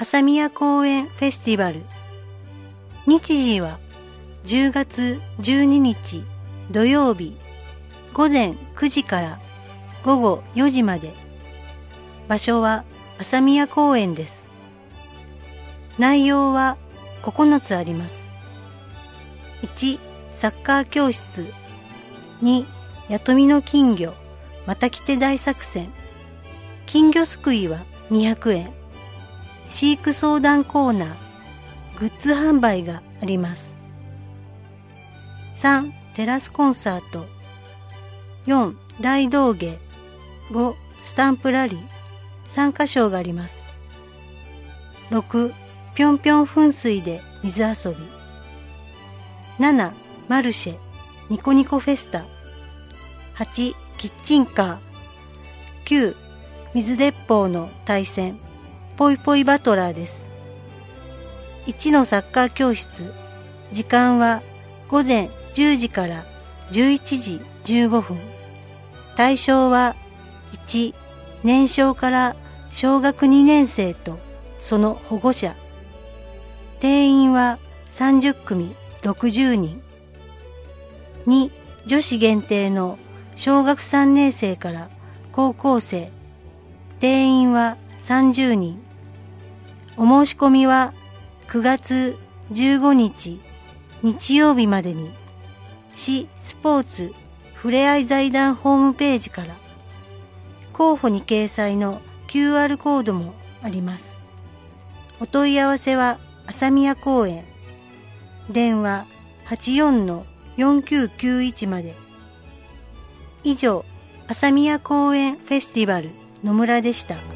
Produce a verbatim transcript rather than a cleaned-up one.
朝宮公園フェスティバル。日時はじゅうがつじゅうににち土曜日午前くじから午後よじまで。場所は朝宮公園です。内容はここのつあります。いち、サッカー教室。に、やとみの金魚また来て大作戦。金魚すくいはにひゃくえん。飼育相談コーナー、グッズ販売があります。さん、テラスコンサート。よん、大道芸。ご、スタンプラリー。参加賞があります。ろく、ぴょんぴょん噴水で水遊び。なな、マルシェ、ニコニコフェスタ。はち、キッチンカー。きゅう、水鉄砲の対戦、ポイポイバトラーです。いちのサッカー教室。時間は午前じゅうじからじゅういちじじゅうごふん。対象はいち、年少から小学にねんせいとその保護者。定員はさんじゅっくみろくじゅうにん。に、女子限定の小学さんねんせいから高校生。定員はさんじゅうにん。お申し込みはくがつじゅうごにち日曜日までに市スポーツふれあい財団ホームページから。候補に掲載の キューアール コードもあります。お問い合わせは朝宮公園。電話 はちよんのよんきゅうきゅういち まで。以上、朝宮公園フェスティバル野村でした。